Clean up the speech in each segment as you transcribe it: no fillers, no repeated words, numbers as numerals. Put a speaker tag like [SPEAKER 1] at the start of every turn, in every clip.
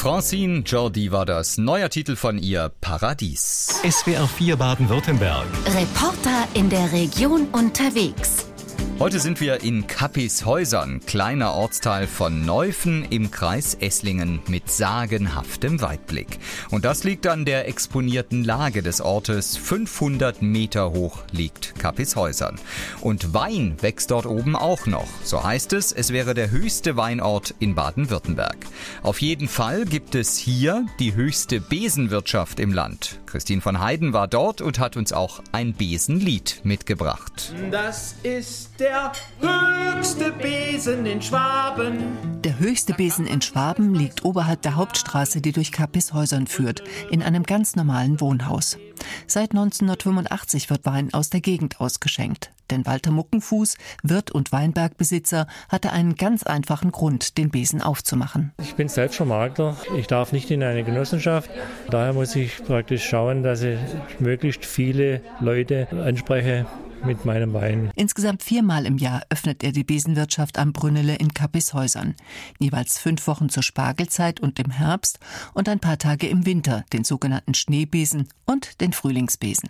[SPEAKER 1] Francine Jordi war das. Neuer Titel von ihr, Paradies.
[SPEAKER 2] SWR 4 Baden-Württemberg.
[SPEAKER 3] Reporter in der Region unterwegs.
[SPEAKER 1] Heute sind wir in Kappishäusern, kleiner Ortsteil von Neuffen im Kreis Esslingen mit sagenhaftem Weitblick. Und das liegt an der exponierten Lage des Ortes. 500 Meter hoch liegt Kappishäusern. Und Wein wächst dort oben auch noch. So heißt es, es wäre der höchste Weinort in Baden-Württemberg. Auf jeden Fall gibt es hier die höchste Besenwirtschaft im Land. Christine von Heiden war dort und hat uns auch ein Besenlied mitgebracht.
[SPEAKER 4] Das ist der höchste Besen in Schwaben.
[SPEAKER 5] Der höchste Besen in Schwaben liegt oberhalb der Hauptstraße, die durch Kappishäusern führt, in einem ganz normalen Wohnhaus. Seit 1985 wird Wein aus der Gegend ausgeschenkt. Denn Walter Muckenfuß, Wirt und Weinbergbesitzer, hatte einen ganz einfachen Grund, den Besen aufzumachen.
[SPEAKER 6] Ich bin selbst Vermarkter. Ich darf nicht in eine Genossenschaft. Daher muss ich praktisch schauen, dass ich möglichst viele Leute anspreche mit meinem Wein.
[SPEAKER 5] Insgesamt 4-mal im Jahr öffnet er die Besenwirtschaft am Brünnele in Kappishäusern. Jeweils 5 Wochen zur Spargelzeit und im Herbst und ein paar Tage im Winter, den sogenannten Schneebesen und den Frühlingsbesen.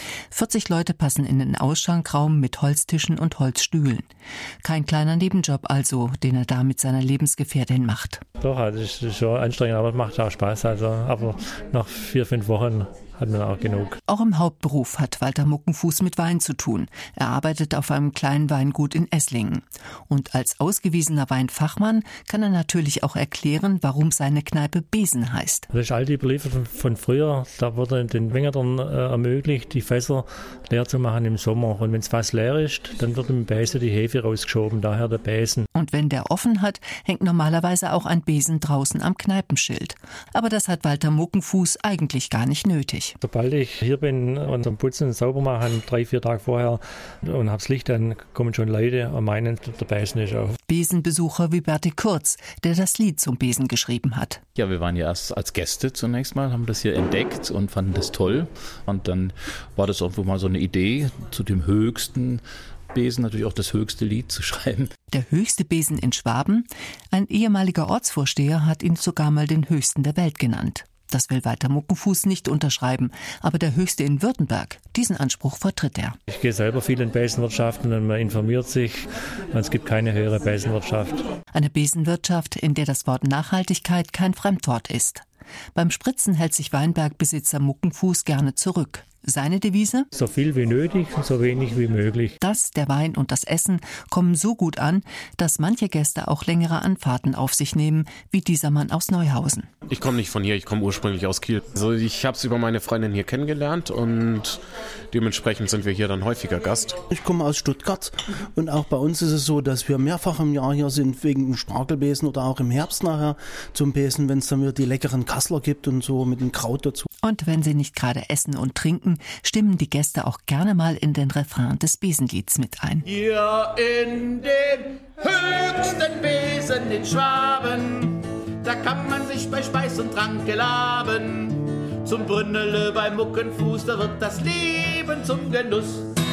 [SPEAKER 5] 40 Leute passen in den Ausschankraum mit Holztischen und Holzstühlen. Kein kleiner Nebenjob also, den er da mit seiner Lebensgefährtin macht.
[SPEAKER 6] Doch, also es ist schon anstrengend, aber es macht auch Spaß. Also, aber nach 4-5 Wochen hat man auch genug.
[SPEAKER 5] Auch im Hauptberuf hat Walter Muckenfuß mit Wein zu tun. Er arbeitet auf einem kleinen Weingut in Esslingen. Und als ausgewiesener Weinfachmann kann er natürlich auch erklären, warum seine Kneipe Besen heißt.
[SPEAKER 6] Das ist alte Überlieferung von früher. Da wurde den Wingerern ermöglicht, die Fässer leer zu machen im Sommer. Und wenn das Fass leer ist, dann wird im Besen die Hefe rausgeschoben, daher der Besen.
[SPEAKER 5] Und wenn der offen hat, hängt normalerweise auch ein Besen draußen am Kneipenschild. Aber das hat Walter Muckenfuß eigentlich gar nicht nötig.
[SPEAKER 6] Sobald ich hier bin und am Putzen und Saubermachen 3-4 Tage vorher und habe das Licht, dann kommen schon Leute und meinen, der Besen ist auf.
[SPEAKER 5] Besenbesucher wie Berti Kurz, der das Lied zum Besen geschrieben hat.
[SPEAKER 7] Ja, wir waren ja erst als Gäste zunächst mal, haben das hier entdeckt und fanden das toll. Und dann war das irgendwo mal so eine Idee, zu dem höchsten Besen natürlich auch das höchste Lied zu schreiben.
[SPEAKER 5] Der höchste Besen in Schwaben? Ein ehemaliger Ortsvorsteher hat ihn sogar mal den höchsten der Welt genannt. Das will Walter Muckenfuß nicht unterschreiben, aber der höchste in Württemberg, diesen Anspruch vertritt er.
[SPEAKER 6] Ich gehe selber viel in Besenwirtschaften und man informiert sich, es gibt keine höhere Besenwirtschaft.
[SPEAKER 5] Eine Besenwirtschaft, in der das Wort Nachhaltigkeit kein Fremdwort ist. Beim Spritzen hält sich Weinbergbesitzer Muckenfuß gerne zurück. Seine Devise?
[SPEAKER 6] So viel wie nötig und so wenig wie möglich.
[SPEAKER 5] Das, der Wein und das Essen kommen so gut an, dass manche Gäste auch längere Anfahrten auf sich nehmen, wie dieser Mann aus Neuhausen.
[SPEAKER 8] Ich komme nicht von hier, ich komme ursprünglich aus Kiel. Also ich habe es über meine Freundin hier kennengelernt und dementsprechend sind wir hier dann häufiger Gast.
[SPEAKER 9] Ich komme aus Stuttgart und auch bei uns ist es so, dass wir mehrfach im Jahr hier sind wegen dem Spargelbesen oder auch im Herbst nachher zum Besen, wenn es dann wieder die leckeren Kassler gibt und so mit dem Kraut dazu.
[SPEAKER 5] Und wenn sie nicht gerade essen und trinken, stimmen die Gäste auch gerne mal in den Refrain des Besenlieds mit ein.
[SPEAKER 4] Hier in dem höchsten Besen in Schwaben, da kann man sich bei Speis und Trank gelaben. Zum Brünnele bei Muckenfuß, da wird das Leben zum Genuss.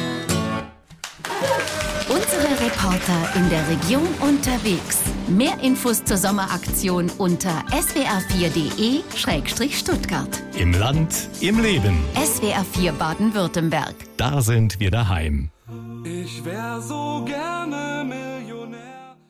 [SPEAKER 3] Unsere Reporter in der Region unterwegs. Mehr Infos zur Sommeraktion unter swr4.de/Stuttgart.
[SPEAKER 2] Im Land, im Leben.
[SPEAKER 3] SWR 4 Baden-Württemberg.
[SPEAKER 2] Da sind wir daheim.
[SPEAKER 10] Ich wär so gerne mit